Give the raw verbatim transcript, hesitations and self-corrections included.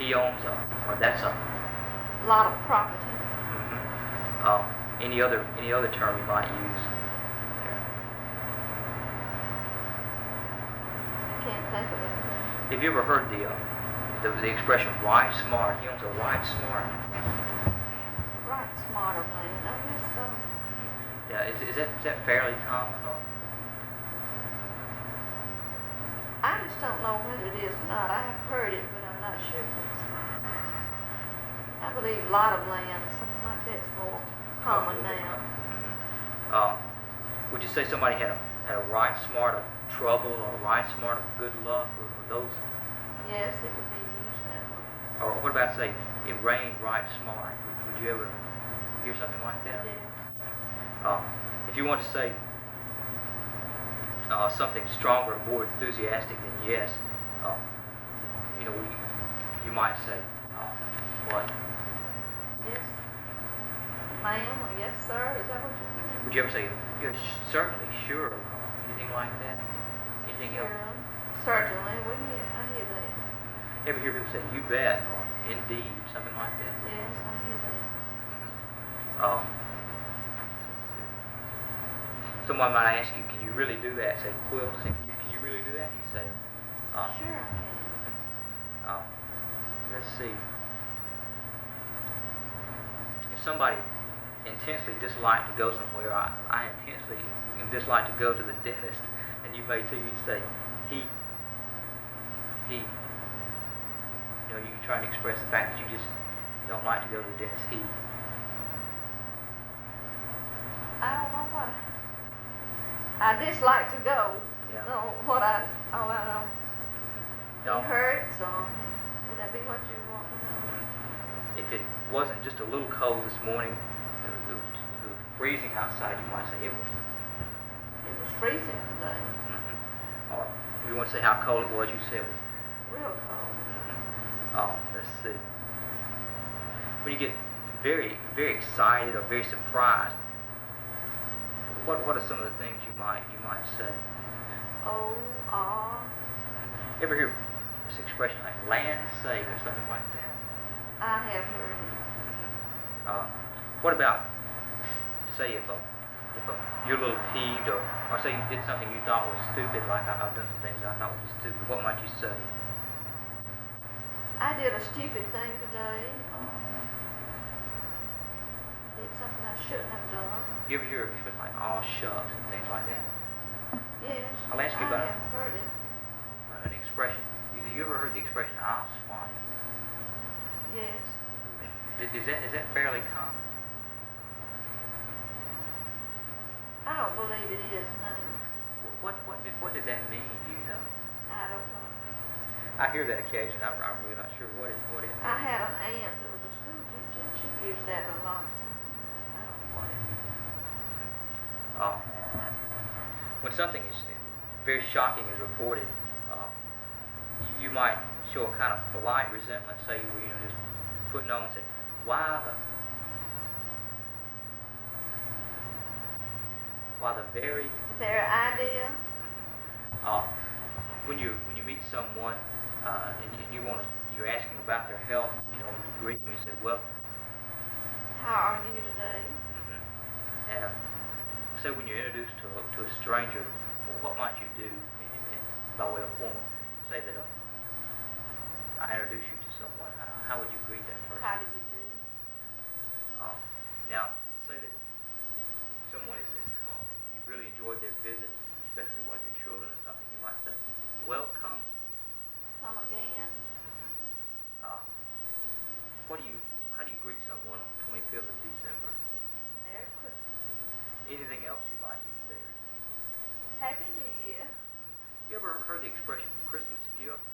he owns a, or that's a lot of property. Mm-hmm. Uh, any other any other term you might use? I can't think of anything. Have you ever heard the uh, the, the expression "right smart"? He owns a right smart. Right smart of land. I guess so. Yeah, is, is that is that fairly common? Or? I just don't know whether it is or not. I have heard it, but I'm not sure if it's. I believe a lot of land, something like that's more common now. Mm-hmm. Uh, would you say somebody had a had a right smart of trouble or a right smart of good luck, or, or those? Yes, it would be used that way. Or what about say it rained right smart? Would, would you ever hear something like that? Yes. Uh, if you want to say uh, something stronger, more enthusiastic than yes, uh, you know, we, you might say uh, what? Yes. Ma'am, or yes, sir. Is that what you mean? Would you ever say, "You're certainly sure," or anything like that? Anything Sure. else? Certainly. We hear, I hear that. Ever hear people say, "You bet," or "Indeed," something like that? Yes, I hear that. Uh, someone might ask you, "Can you really do that?" Say, "Quill, say, can you, can you really do that?" You say, uh, Sure, I can. uh, "Let's see. If somebody intensely disliked to go somewhere, I, I intensely dislike to go to the dentist," and you may too, you'd say, "He, he." You know, you're trying to express the fact that you just don't like to go to the dentist. He. I don't know what. I dislike to go. Yeah. No, what I, all I know. No. He hurts, or would that be what you want to know? If it wasn't just a little cold this morning, it was, it was freezing outside, you might say it was. It was freezing today. Mm-hmm. Or if you want to say how cold it was, you say it was. Real cold. Mm-hmm. Oh, let's see. When you get very, very excited or very surprised, what what are some of the things you might you might say? Oh, ah. You ever hear this expression like "land sake" or something like that? I have heard it. Uh, what about, say, if a, if a, you're a little peeved, or, or say you did something you thought was stupid, like I've done some things I thought was stupid, what might you say? I did a stupid thing today. Uh, did something I shouldn't have done. You ever hear expressions like "aw shucks" and things like that? Yes. I'll ask you I about have heard it. an expression. Have you ever heard the expression "I'll swat him"? Yes. Is that is that fairly common? I don't believe it is now. What what did what did that mean? Do you know? I don't know. I hear that occasionally. I'm, I'm really not sure what it what it. I had an aunt that was a school teacher, and she used that a lot of times. I don't know what it means. Uh, when something is very shocking is reported, uh, you, you might show a kind of polite resentment, say, you know, just putting on and say, "Why the, why the very." Their idea. Uh, when you when you meet someone uh, and, and you want to, you're asking about their health, you know, when you greet them, you say, "Well." How are you today? Mm-hmm. And uh, say when you're introduced to a, to a stranger, well, what might you do in, in, by way of formal? Say that uh, I introduce you to someone. Uh, how would you greet that person? How do you do? Um, now, say that someone is, is come and you really enjoyed their visit, especially one of your children or something. You might say, "Welcome." Come again. Mm-hmm. Uh, what do you? How do you greet someone on the twenty-fifth of December? Merry Christmas. Mm-hmm. Anything else you might use there? Happy New Year. You ever heard the expression "Christmas gift"?